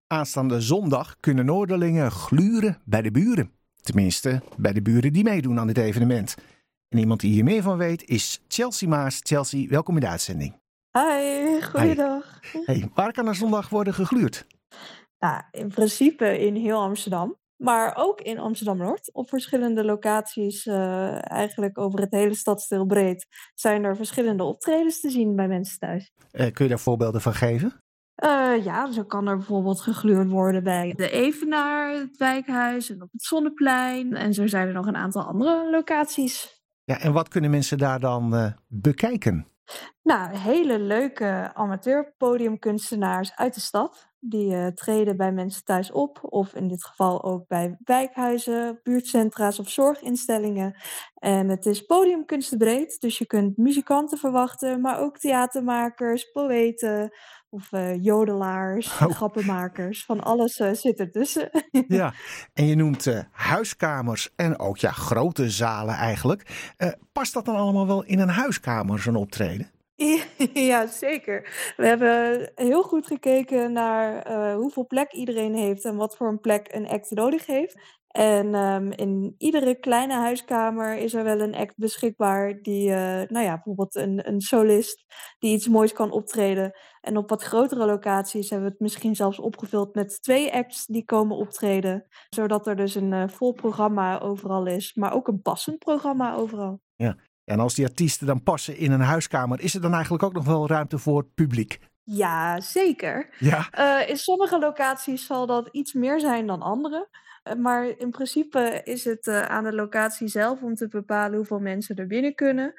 Aanstaande zondag kunnen Noorderlingen gluren bij de buren. Tenminste, bij de buren die meedoen aan dit evenement. En iemand die hier meer van weet is Chelsea Maas. Chelsea, welkom in de uitzending. Hi, goeiedag. Hey, waar kan er zondag worden gegluurd? Nou, in principe in heel Amsterdam, maar ook in Amsterdam-Noord. Op verschillende locaties, eigenlijk over het hele stadsdeel breed, zijn er verschillende optredens te zien bij mensen thuis. Kun je daar voorbeelden van geven? Ja, zo kan er bijvoorbeeld gegluurd worden bij de Evenaar, het Wijkhuis en op het Zonneplein. En zo zijn er nog een aantal andere locaties. Ja, en wat kunnen mensen daar dan bekijken? Nou, hele leuke amateurpodiumkunstenaars uit de stad. Die treden bij mensen thuis op. Of in dit geval ook bij wijkhuizen, buurtcentra's of zorginstellingen. En het is podiumkunstbreed. Dus je kunt muzikanten verwachten. Maar ook theatermakers, poëten of jodelaars, grappenmakers. Van alles zit ertussen. Ja, en je noemt huiskamers en ook grote zalen eigenlijk. Past dat dan allemaal wel in een huiskamer, zo'n optreden? Ja, zeker. We hebben heel goed gekeken naar hoeveel plek iedereen heeft en wat voor een plek een act nodig heeft. En in iedere kleine huiskamer is er wel een act beschikbaar die, bijvoorbeeld een solist die iets moois kan optreden. En op wat grotere locaties hebben we het misschien zelfs opgevuld met 2 acts die komen optreden. Zodat er dus een vol programma overal is, maar ook een passend programma overal. Ja. En als die artiesten dan passen in een huiskamer, is er dan eigenlijk ook nog wel ruimte voor het publiek? Ja, zeker. Ja. In sommige locaties zal dat iets meer zijn dan andere. Maar in principe is het aan de locatie zelf om te bepalen hoeveel mensen er binnen kunnen.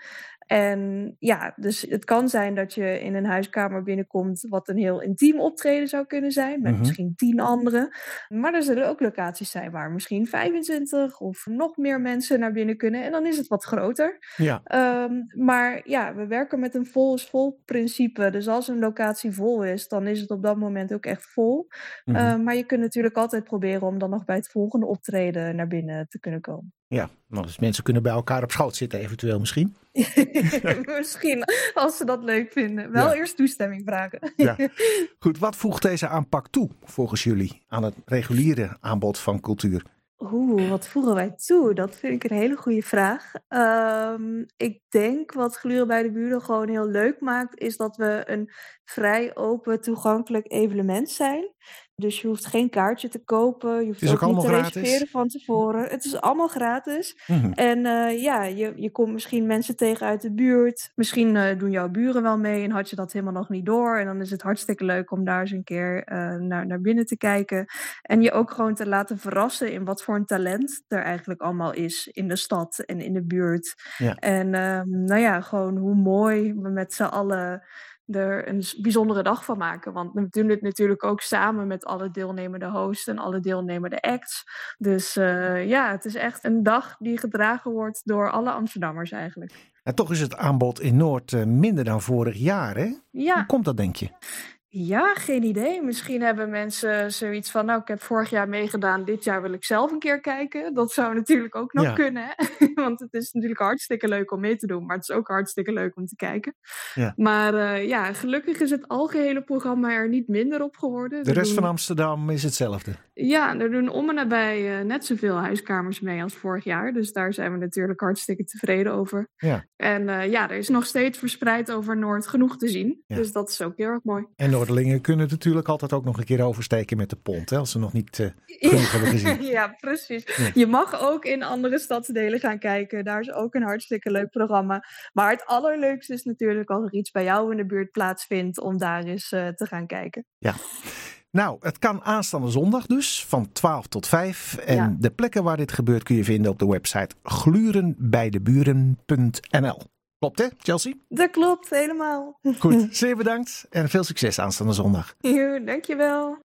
En ja, dus het kan zijn dat je in een huiskamer binnenkomt wat een heel intiem optreden zou kunnen zijn. Met misschien 10 anderen. Maar er zullen ook locaties zijn waar misschien 25 of nog meer mensen naar binnen kunnen. En dan is het wat groter. Ja. Maar ja, we werken met een vol is vol principe. Dus als een locatie vol is, dan is het op dat moment ook echt vol. Maar je kunt natuurlijk altijd proberen om dan nog bij het volgende optreden naar binnen te kunnen komen. Ja, dus mensen kunnen bij elkaar op schoot zitten eventueel misschien. Misschien, als ze dat leuk vinden. Wel eerst toestemming vragen. Ja. Goed, wat voegt deze aanpak toe volgens jullie aan het reguliere aanbod van cultuur? Wat voegen wij toe? Dat vind ik een hele goede vraag. Ik denk wat Gluren bij de Buren gewoon heel leuk maakt, is dat we een vrij open, toegankelijk evenement zijn. Dus je hoeft geen kaartje te kopen. Je hoeft ook niet te reserveren van tevoren. Het is allemaal gratis. En je komt misschien mensen tegen uit de buurt. Misschien doen jouw buren wel mee en had je dat helemaal nog niet door. En dan is het hartstikke leuk om daar eens een keer naar binnen te kijken. En je ook gewoon te laten verrassen in wat voor een talent er eigenlijk allemaal is in de stad en in de buurt. Ja. En gewoon hoe mooi we met z'n allen er een bijzondere dag van maken. Want we doen dit natuurlijk ook samen met alle deelnemende hosts en alle deelnemende acts. Dus het is echt een dag die gedragen wordt door alle Amsterdammers eigenlijk. En toch is het aanbod in Noord minder dan vorig jaar, hè? Ja. Hoe komt dat, denk je? Ja, geen idee. Misschien hebben mensen zoiets van, ik heb vorig jaar meegedaan, dit jaar wil ik zelf een keer kijken. Dat zou natuurlijk ook nog kunnen, hè? Want het is natuurlijk hartstikke leuk om mee te doen, maar het is ook hartstikke leuk om te kijken. Ja. Maar gelukkig is het algehele programma er niet minder op geworden. De rest van Amsterdam is hetzelfde. Ja, er doen om en nabij net zoveel huiskamers mee als vorig jaar. Dus daar zijn we natuurlijk hartstikke tevreden over. Ja. En er is nog steeds verspreid over Noord genoeg te zien. Ja. Dus dat is ook heel erg mooi. En Noorderlingen kunnen natuurlijk altijd ook nog een keer oversteken met de pont, hè, als ze nog niet genoeg hebben gezien. Ja, precies. Ja. Je mag ook in andere stadsdelen gaan kijken. Daar is ook een hartstikke leuk programma. Maar het allerleukste is natuurlijk als er iets bij jou in de buurt plaatsvindt om daar eens te gaan kijken. Ja. Nou, het kan aanstaande zondag dus, van 12 tot 5. En de plekken waar dit gebeurt kun je vinden op de website glurenbijdeburen.nl. Klopt hè, Chelsea? Dat klopt, helemaal. Goed, zeer bedankt en veel succes aanstaande zondag. Dankjewel.